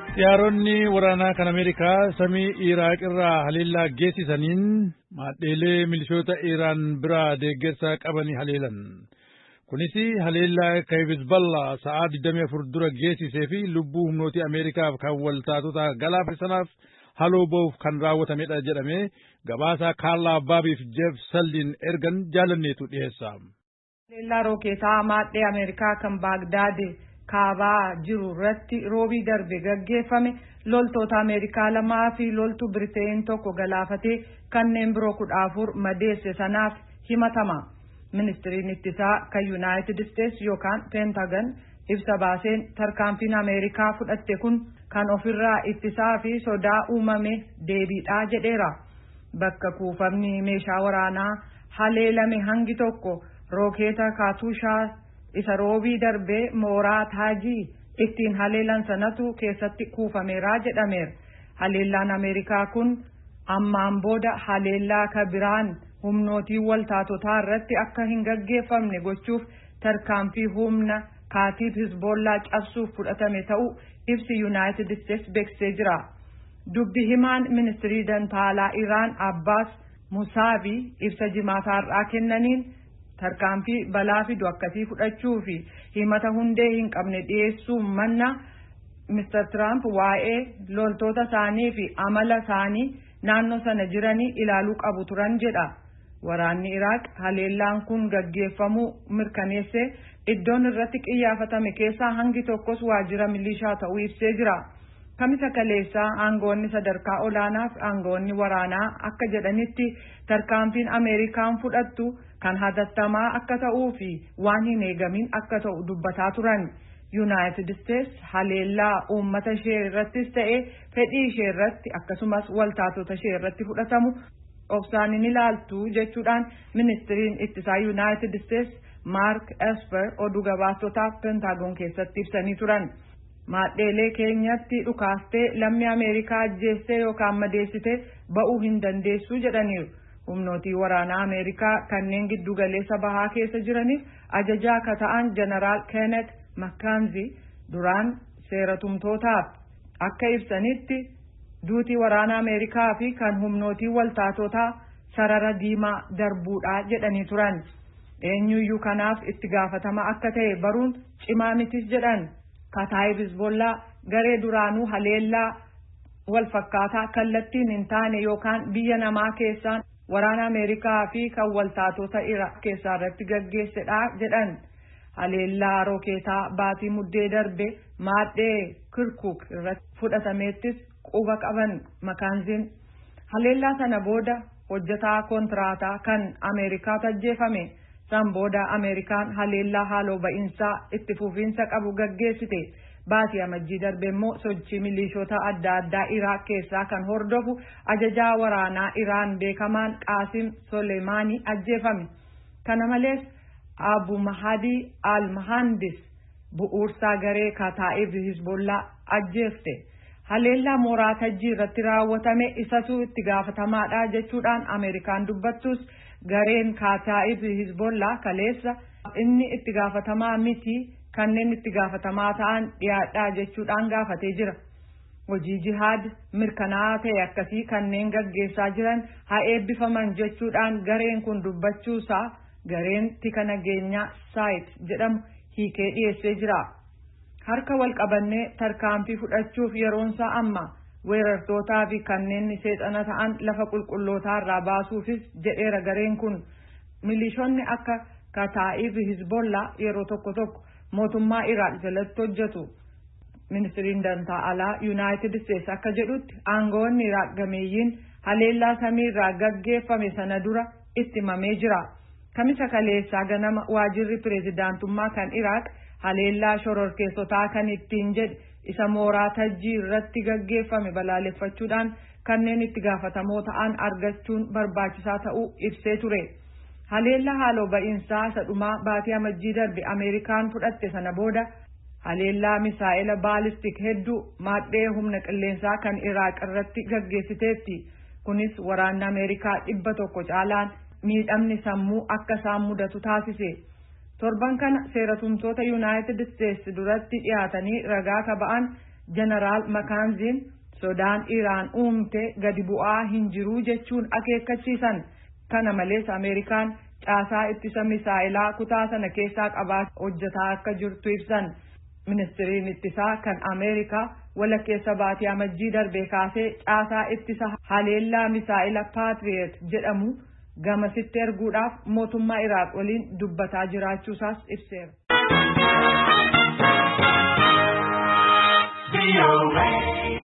Xiyyaaronni waraanaa kan Ameerikaa samii Iraaq irraa haleellaa geessisaniin maadheelee milishoota Iraan biraa deeggarsa qabanii haleelan. Kunis haleellaa Hizballah sa'aa 24 dura geessisee fi lubbuu humnooti Ameerikaaf kan waltaatota galaafisanaaf haloo ba'uuf kan raawwatamedha jedhamee gabaasaa Kaarlaa Baabiif Jeef Salliin ergan jaalanneetu dhiyeessa. Haleellaa rookeetaa maadhee Ameerikaa kan Baagdaad kaabaa jiru irratti roobii darbe gaggeeffame loltoota Ameerikaa lamaa fi loltuu Biriteen tokko galaafatee kanneen biroo 14 madeesse sanaaf himatama. Ministiriin ittisaa kan Yuunaayitid Isteets yookaan Peentagan ibsa baaseen tarkaanfiin Ameerikaa fudhatte kun kan ofirraa ittisaa fi sodaa uumame deebiidhaa jedheera. Bakka kuufamni meeshaa waraanaa haleelame hangi tokko rookeeta Kaatushaa isa roobii darbee mooraa Taajii ittiin haleelan sanatu keessatti kuufameera jedhameera. Haleellaan Ameerikaa kun ammaan booda haleellaa kabiraan humnootii waltaatotaa irratti akka hin gaggeeffamne gochuuf tarkaanfii humna kaatiib Hizbollaa cabsuuf fudhatame ta'uu ibsi Yuunaayitid Isteets beeksisee jira. Dubbi himaan ministirii dantaalaa Iraan Abbaas Musaabii ibsa jimaataarraa kennaniin tarkaanfii balaa fidu akkasii fudhachuu fi himata hundee hin qabne dhiyeessuu manna Mr. Trump waa'ee loltoota isaanii fi amala isaanii naannoo sana jiranii ilaaluu qabu turan jedha. Waraanni Iraaq haleellaan kun gaggeeffamuu mirkaneessee iddoon irratti qiyyaafatame keessaa hangi tokkos waajjira milishaa ta'uu ibsee jira. Kamisa kaleessaa aangoonni sadarkaa olaanaa fi aangoonni waraanaa akka jedhanitti tarkaanfiin Ameerikaan fudhattu kan hatattamaa akka ta'uu fi waan hin eegamin akka ta'u dubbataa turan. Yuunaayitid Isteets haleellaa uummata ishee irrattis ta'ee fedhii ishee irratti akkasumas waltaatota ishee irratti fudhatamu obsaan hin ilaaltu jechuudhaan ministiriin ittisaa Yuunaayitid Isteets Maark Esper oduu gabaastotaaf Pentaagoon keessatti ibsanii turan. Maadheelee keenyatti dhukaastee lammii Ameerikaa ajjeestee yookaan madeessitee ba'uu hin dandeessu jedhaniiru. Humnootii waraanaa Ameerikaa kanneen giddu galeessa bahaa keessa jiraniif ajajaa akka ta'an Jeneraal Kenneth McKenzie duraan seeratumtootaaf akka ibsanitti duutii waraana Ameerikaa fi kan humnootii waltaatotaa sarara diimaa darbuudhaa jedhanii turan. Eenyuyyuu kanaaf itti gaafatama akka ta'e baruun cimaa mitis jedhan. Kataayib Hizbollaa garee duraanuu haleellaa wal fakkaataa kallattiin hin taane yookaan biyya namaa keessaan waraana Ameerikaa fi kan waltaatota Iraaq keessaa irratti gaggeessedha jedhan. Haleellaa rookeetaa baatii muddee darbe maadhee Kirkuk irratti fudhatameettis quba qaban McKenzie. Haleellaa sana booda hojjetaa kontiraataa kan Ameerikaatu ajjeefame. San booda Ameerikaan haleellaa haaloo ba'iinsaa itti fufiinsa qabu gaggeessite. Baatii amajjii darbe immoo sochii milishoota adda addaa Iraaq keessaa kan hordofu ajajaa waraanaa Iraan beekamaan Qaasim Soleemaanii ajjeefame. Kana malees Abu Mahdi al-Muhandis bu'uursaa garee Kataa'ib Hizbollaa ajjeefte. Haleellaa mooraa Tajjii irratti raawwatame isatu itti gaafatamaadha jechuudhaan Ameerikaan dubbattus gareen Kataa'ib Hizbollaa kaleessa inni itti gaafatamaa miti kanneen itti gaafatamaa ta'an dhiyaadhaa jechuudhaan gaafatee jira. Hojii jihaad mirkanaa'aa ta'e akkasii kanneen gaggeessaa jiran haa eebbifaman jechuudhaan gareen kun dubbachuusaa gareen tika nageenyaa saayit jedhamu hiikee dhiyeessee jira. Harka wal qabannee tarkaanfii fudhachuuf yeroonsaa amma weerartootaa fi kanneen seexana ta'an lafa qulqullootaa irraa baasuufis jedheera gareen kun. Milishoonni akka Kataa'ib Hizbollaa yeroo tokko tokko mootummaa Iraaq jalatti hojjetu. Ministiriin dantaa alaa Yuunaayitid Isteets akka jedhutti aangoonni Iraaq gameeyyiin haleellaa samiirraa gaggeeffame sana dura itti himamee jira. Kamisa kaleessaa ganama waajirri pireezidaantummaa kan Iraaq haleellaa shororkeessotaa kan ittiin jedhe isa mooraa Tajjii irratti gaggeeffame balaaleffachuudhaan kanneen itti gaafatamoo ta'an argachuun barbaachisaa ta'uu ibsee ture. Haleellaa haaloo ba'iinsaa isa dhumaa baatii amajjii darbe Ameerikaan fudhatte sana booda haleellaa misaa'ela baalistik hedduu maadhee humna qilleensaa kan Iraaq irratti gaggeessiteetti. Kunis waraanni Ameerikaa 100 caalaan miidhamni sammuu akka isaan mudatu taasise. Torban kana seeratumtoota Yuunaayitid Isteets duratti dhiyaatanii ragaa kaba'an Jeneraal Makaanziin sodaan Iraan uumte gadi bu'aa hin jiru jechuun akeekkachiisan. Kana malees Ameerikaan caasaa ittisa misaa'ilaa kutaa sana keessaa hojjetaa akka jirtu ibsan. Ministeeriin ittisaa kan Ameerikaa walakkeessa baatii amajjii darbee kaasee caasaa ittisa haleellaa misaa'ila Patriot jedhamu gamasitti erguudhaaf mootummaa Iraaq waliin dubbataa jiraachuusaas ibseera.